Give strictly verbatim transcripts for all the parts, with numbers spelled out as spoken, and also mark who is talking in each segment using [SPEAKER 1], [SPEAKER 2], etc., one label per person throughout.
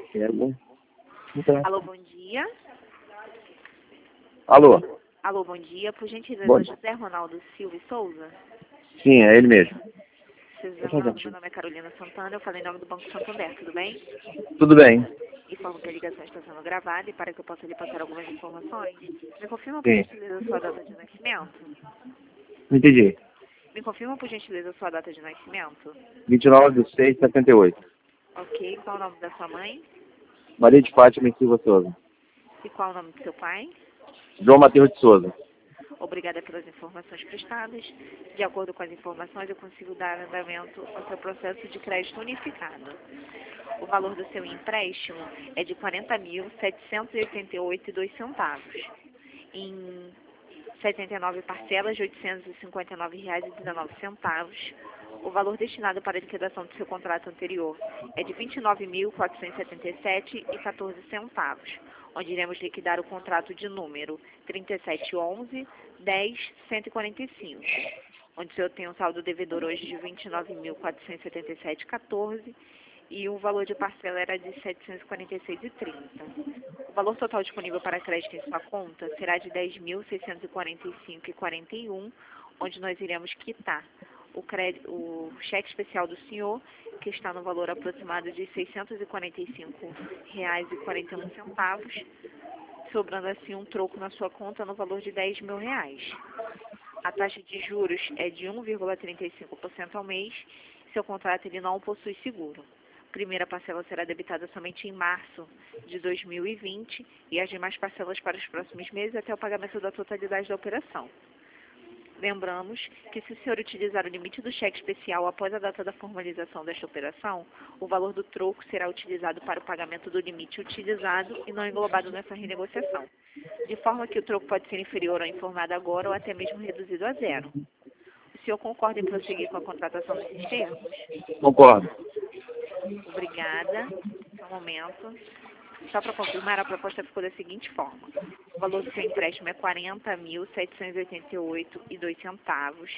[SPEAKER 1] É bom. Então.
[SPEAKER 2] Alô, bom dia.
[SPEAKER 1] Alô?
[SPEAKER 2] Alô, bom dia. Por gentileza,
[SPEAKER 1] Bom.
[SPEAKER 2] José Ronaldo Silva e Souza?
[SPEAKER 1] Sim, é ele mesmo.
[SPEAKER 2] José Ronaldo, meu nome é Carolina Santana, eu falei em nome do Banco Santander, tudo bem?
[SPEAKER 1] Tudo bem.
[SPEAKER 2] Informo que a ligação está sendo gravada e para que eu possa lhe passar algumas informações. Me confirma, por
[SPEAKER 1] Sim.
[SPEAKER 2] gentileza, sua data de nascimento?
[SPEAKER 1] Não entendi.
[SPEAKER 2] Me confirma, por gentileza, sua data de nascimento?
[SPEAKER 1] vinte e nove de seis de setenta e oito.
[SPEAKER 2] Ok. Qual o nome da sua mãe?
[SPEAKER 1] Maria de Fátima e Silva Souza.
[SPEAKER 2] E qual o nome do seu pai?
[SPEAKER 1] João Mateus de Souza.
[SPEAKER 2] Obrigada pelas informações prestadas. De acordo com as informações, eu consigo dar andamento ao seu processo de crédito unificado. O valor do seu empréstimo é de quarenta mil setecentos e oitenta e oito reais e dois centavos, em setenta e nove parcelas de oitocentos e cinquenta e nove reais e dezenove centavos. O valor destinado para a liquidação do seu contrato anterior é de vinte e nove mil quatrocentos e setenta e sete reais e quatorze centavos, onde iremos liquidar o contrato de número trinta e sete onze, dez, cento e quarenta e cinco, onde o senhor tem um saldo devedor hoje de vinte e nove mil quatrocentos e setenta e sete reais e quatorze centavos e o valor de parcela era de setecentos e quarenta e seis reais e trinta centavos. O valor total disponível para crédito em sua conta será de dez mil seiscentos e quarenta e cinco reais e quarenta e um centavos, onde nós iremos quitar o, crédito, o cheque especial do senhor, que está no valor aproximado de seiscentos e quarenta e cinco reais e quarenta e um centavos, sobrando assim um troco na sua conta no valor de dez mil reais. A taxa de juros é de um vírgula trinta e cinco por cento ao mês. Seu contrato ele não possui seguro. A primeira parcela será debitada somente em março de dois mil e vinte e as demais parcelas para os próximos meses até o pagamento da totalidade da operação. Lembramos que se o senhor utilizar o limite do cheque especial após a data da formalização desta operação, o valor do troco será utilizado para o pagamento do limite utilizado e não englobado nessa renegociação, de forma que o troco pode ser inferior ao informado agora ou até mesmo reduzido a zero. O senhor concorda em prosseguir com a contratação desses termos?
[SPEAKER 1] Concordo.
[SPEAKER 2] Obrigada. Só um momento. Só para confirmar, a proposta ficou da seguinte forma. O valor do seu empréstimo é quarenta mil setecentos e oitenta e oito reais e dois centavos,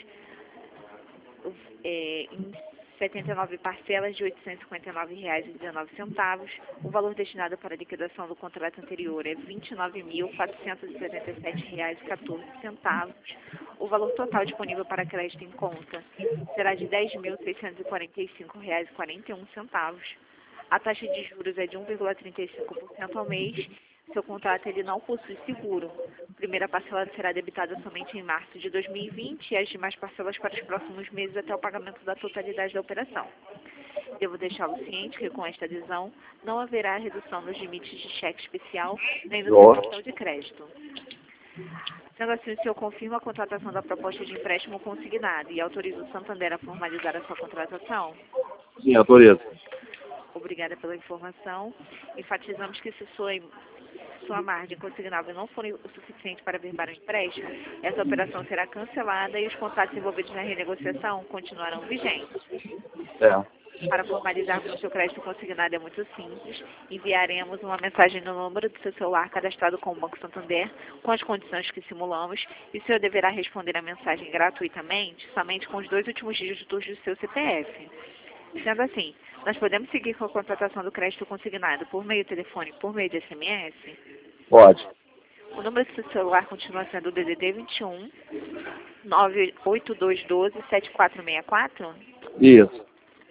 [SPEAKER 2] é, em setenta e nove parcelas de oitocentos e cinquenta e nove reais e dezenove centavos. O valor destinado para a liquidação do contrato anterior é vinte e nove mil quatrocentos e setenta e sete reais e quatorze centavos. O valor total disponível para crédito em conta será de dez mil seiscentos e quarenta e cinco reais e quarenta e um centavos. A taxa de juros é de um vírgula trinta e cinco por cento ao mês. Seu contrato ele não possui seguro. A primeira parcela será debitada somente em março de dois mil e vinte e as demais parcelas para os próximos meses até o pagamento da totalidade da operação. Devo deixá-lo ciente que com esta adesão não haverá redução nos limites de cheque especial nem no seu cartão de crédito. Sendo assim, o senhor confirma a contratação da proposta de empréstimo consignado e autoriza o Santander a formalizar a sua contratação?
[SPEAKER 1] Sim, autorizo.
[SPEAKER 2] Obrigada pela informação. Enfatizamos que se sua, sua margem consignável não for o suficiente para verbar o empréstimo, essa operação será cancelada e os contratos envolvidos na renegociação continuarão vigentes.
[SPEAKER 1] É.
[SPEAKER 2] Para formalizarmos o seu crédito consignado é muito simples. Enviaremos uma mensagem no número do seu celular cadastrado com o Banco Santander, com as condições que simulamos, e o senhor deverá responder a mensagem gratuitamente, somente com os dois últimos dígitos do seu C P F. Sendo assim, nós podemos seguir com a contratação do crédito consignado por meio telefone, por meio de S M S?
[SPEAKER 1] Pode.
[SPEAKER 2] O número do seu celular continua sendo o D D D vinte e um, nove oito dois um dois, sete quatro seis quatro?
[SPEAKER 1] Isso.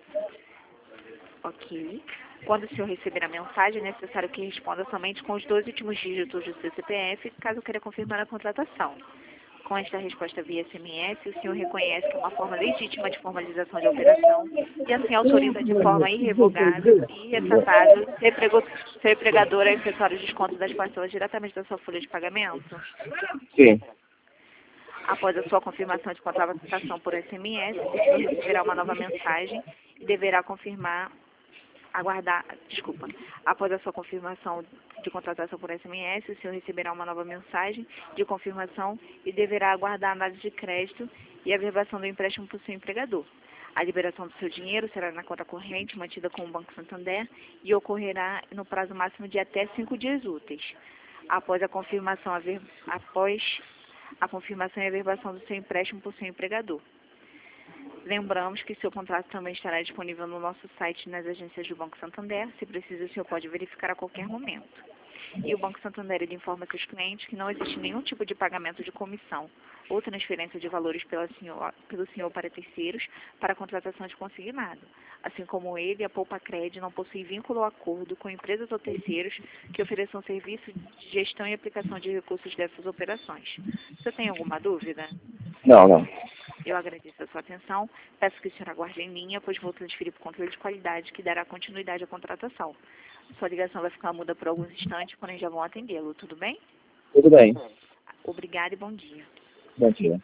[SPEAKER 2] Ok. Quando o senhor receber a mensagem, é necessário que responda somente com os dois últimos dígitos do seu C P F, caso queira confirmar a contratação. Com esta resposta via S M S, o senhor reconhece que é uma forma legítima de formalização de operação e assim autoriza de forma irrevogável e irretratável ser, prego, ser pregador a efetuar o desconto das parcelas diretamente da sua folha de pagamento?
[SPEAKER 1] Sim.
[SPEAKER 2] Após a sua confirmação de contratação por S M S, o senhor receberá uma nova mensagem e deverá confirmar, aguardar, desculpa, após a sua confirmação de contratação por S M S, o senhor receberá uma nova mensagem de confirmação e deverá aguardar a análise de crédito e a verbação do empréstimo por seu empregador. A liberação do seu dinheiro será na conta corrente mantida com o Banco Santander e ocorrerá no prazo máximo de até cinco dias úteis. Após a confirmação, a ver, após a confirmação e a verbação do seu empréstimo por seu empregador. Lembramos que seu contrato também estará disponível no nosso site e nas agências do Banco Santander. Se precisa, o senhor pode verificar a qualquer momento. E o Banco Santander ele informa seus clientes que não existe nenhum tipo de pagamento de comissão ou transferência de valores pela senhor, pelo senhor para terceiros para a contratação de consignado. Assim como ele, a Poupa Cred não possui vínculo ou acordo com empresas ou terceiros que ofereçam serviço de gestão e aplicação de recursos dessas operações. Você tem alguma dúvida?
[SPEAKER 1] Não, não.
[SPEAKER 2] Eu agradeço a sua atenção. Peço que o senhor aguarde em linha, pois vou transferir para o controle de qualidade que dará continuidade à contratação. Sua ligação vai ficar muda por alguns instantes, porém já vão atendê-lo. Tudo bem?
[SPEAKER 1] Tudo bem.
[SPEAKER 2] Obrigada e bom dia.
[SPEAKER 1] Bom dia.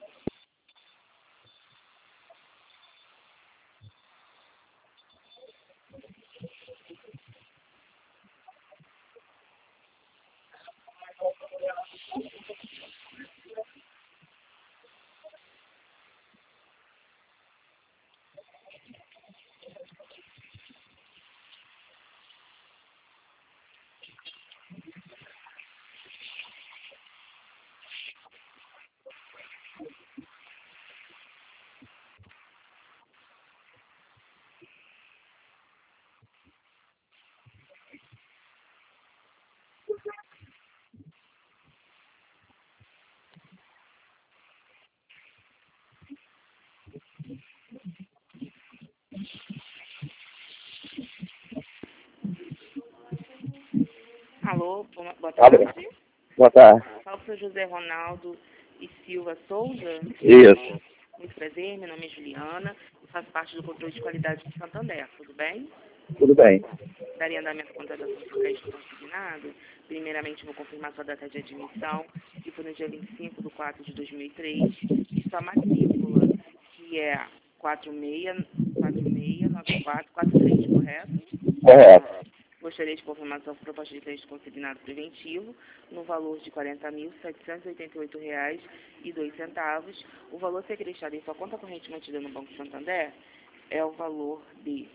[SPEAKER 3] Alô, boa boa
[SPEAKER 1] Alô.
[SPEAKER 3] tarde.
[SPEAKER 1] Boa tarde.
[SPEAKER 3] Fala para o José Ronaldo e Silva Souza.
[SPEAKER 1] Isso.
[SPEAKER 3] Muito prazer, meu nome é Juliana e faço parte do controle de qualidade de Santander, tudo bem?
[SPEAKER 1] Tudo bem.
[SPEAKER 3] Daria andamento à contratação de crédito consignado. Primeiramente, vou confirmar sua data de admissão, que foi no dia vinte e cinco de quatro de dois mil e três, e sua matrícula, que é quatro seis quatro seis nove quatro quatro três, correto?
[SPEAKER 1] Correto.
[SPEAKER 3] Gostaria de confirmar sua proposta de crédito consignado preventivo no valor de quarenta mil setecentos e oitenta e oito reais e dois centavos. O valor a ser acrescido em sua conta corrente mantida no Banco Santander é o valor de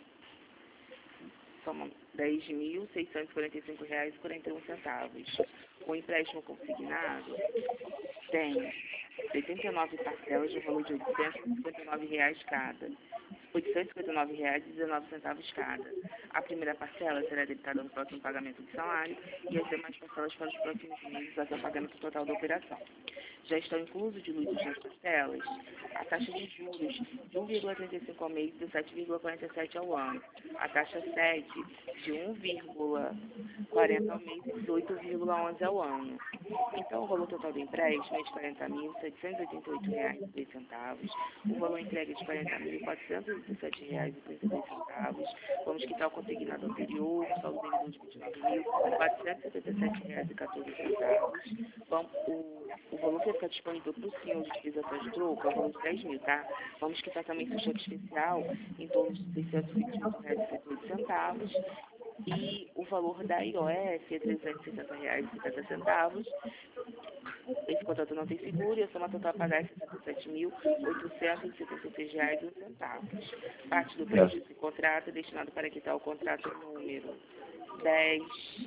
[SPEAKER 3] dez mil seiscentos e quarenta e cinco reais e quarenta e um centavos. O empréstimo consignado tem oitenta e nove parcelas de valor de oitocentos e cinquenta e nove reais cada. oitocentos e cinquenta e nove reais e dezenove centavos cada. A primeira parcela será debitada no próximo pagamento do salário e as demais parcelas para os próximos meses até o pagamento total da operação. Já estão inclusos diluídos nas parcelas a taxa de juros de um vírgula trinta e cinco ao mês e sete vírgula quarenta e sete ao ano. A taxa sete de um vírgula quarenta ao mês e dezoito vírgula onze ao ano. Então, o valor total do empréstimo é de quarenta mil setecentos e oitenta e oito reais e dois centavos. O valor entregue é de quarenta mil quatrocentos e dezessete reais e trinta e dois centavos. Vamos quitar o consignado anterior, o saldo devedor de vinte e nove mil quatrocentos e setenta e sete reais e quatorze centavos. Vamos, o, o valor que vai ficar disponível para o senhor de utilização de troco é o valor de dez mil, tá? Vamos quitar também seu cheque especial em torno de seiscentos e vinte e oito reais e setenta e oito centavos. E o valor da I O F é trezentos e sessenta reais e cinquenta centavos. Esse contrato não tem seguro e a soma total a pagar é sessenta e sete mil oitocentos e setenta e seis reais e um centavo. Parte do preço desse contrato é destinado para quitar o contrato número dez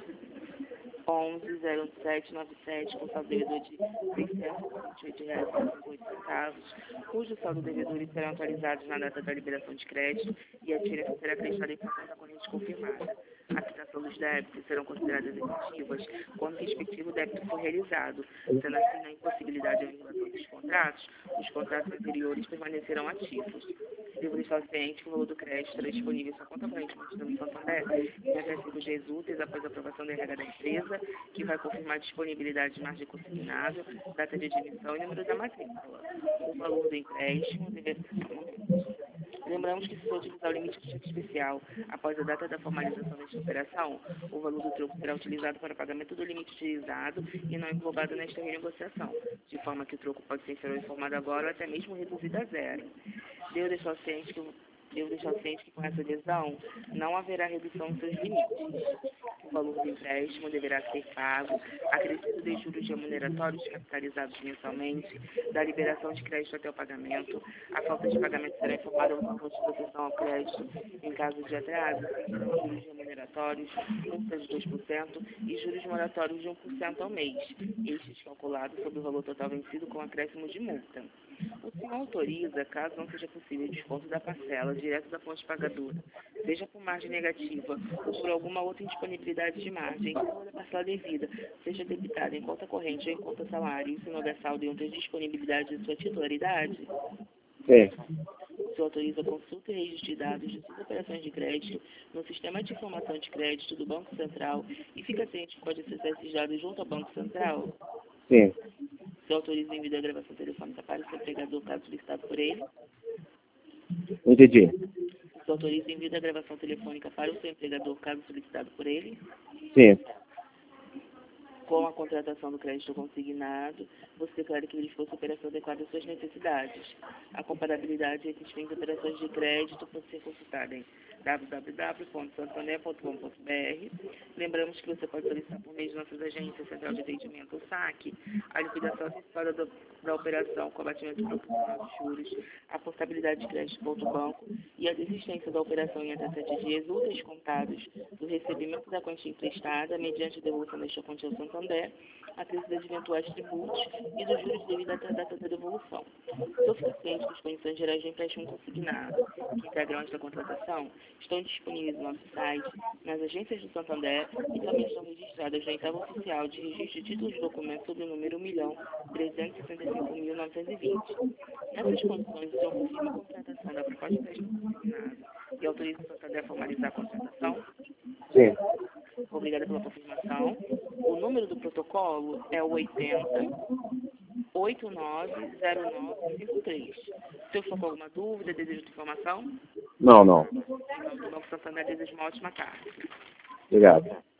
[SPEAKER 3] onze zero sete nove sete com saldo devedor de seiscentos e vinte e oito reais e setenta e oito centavos, cujo saldo devedores serão atualizados na data da liberação de crédito e a diferença será acreditada em sua conta corrente confirmada. A quitação dos débitos serão consideradas efetivas quando o respectivo débito for realizado, sendo assim na impossibilidade de renovação dos contratos, os contratos anteriores permanecerão ativos. Devo deixar ciente que o valor do crédito estará disponível em sua conta corrente mantida no Santander em até cinco dias úteis após a aprovação da R H da empresa, que vai confirmar a disponibilidade de margem consignado, data de admissão e número da matrícula. O valor do empréstimo deve... Lembramos que se for utilizar o limite de cheque especial após a data da formalização desta operação, o valor do troco será utilizado para o pagamento do limite utilizado e não englobado nesta renegociação, de forma que o troco pode ser informado agora ou até mesmo reduzido a zero. Devo deixar ciente que, devo deixar ciente que com essa adesão não haverá redução nos seus limites. O valor do empréstimo deverá ser pago, acrescido de juros remuneratórios capitalizados mensalmente, da liberação de crédito até o pagamento. A falta de pagamento será informada ao valor de proteção ao crédito. Em caso de atraso, serão juros remuneratórios, multa de dois por cento e juros moratórios de um por cento ao mês, estes calculados sobre o valor total vencido com acréscimo de multa. O senhor autoriza, caso não seja possível o desconto da parcela direto da fonte pagadora, seja por margem negativa ou por alguma outra indisponibilidade de margem, ou da parcela devida, seja debitada em conta corrente ou em conta salário, e se não houver saldo em outra disponibilidade de sua titularidade?
[SPEAKER 1] Sim.
[SPEAKER 3] O senhor autoriza a consulta e registro de dados de suas operações de crédito no Sistema de Informação de Crédito do Banco Central e fica ciente que pode acessar esses dados junto ao Banco Central?
[SPEAKER 1] Sim.
[SPEAKER 3] O senhor autoriza o envio da gravação telefônica para o seu empregador, caso solicitado por ele?
[SPEAKER 1] Entendi.
[SPEAKER 3] O senhor autoriza o envio da gravação telefônica para o seu empregador, caso solicitado por ele?
[SPEAKER 1] Sim.
[SPEAKER 3] Com a contratação do crédito consignado, você declara que verificou sua operação adequada às suas necessidades. A comparabilidade entre as diferentes operações de crédito pode ser consultada em w w w ponto santander ponto com ponto b r. Lembramos que você pode solicitar por meio de nossas agências, Central de Atendimento, o S A C, a liquidação antecipada da, da operação com abatimento proporcional de juros, a portabilidade de crédito ponto banco e a desistência da operação em até sete dias úteis contados do recebimento da quantia emprestada mediante a devolução desta quantia ao Santander, a crise de eventuais tributos e dos juros devido até a data da devolução. Sou ciente das condições gerais de empréstimo consignado, que integram esta contratação, estão disponíveis no nosso site, nas agências do Santander e também estão registradas na etapa oficial de registro de títulos de documentos sob o número um milhão trezentos e sessenta e cinco mil novecentos e vinte. Nessas condições, o senhor confirma a contratação da proposta de empréstimo consignado e autoriza o Santander a formalizar a contratação?
[SPEAKER 1] Sim.
[SPEAKER 3] Obrigada pela confirmação. O número do protocolo é o oitenta, oitenta e nove, zero nove cinco três. Se eu for com alguma dúvida, desejo de informação?
[SPEAKER 1] Não, não.
[SPEAKER 3] Em nome do Banco Santander, desejo uma ótima tarde.
[SPEAKER 1] Obrigado.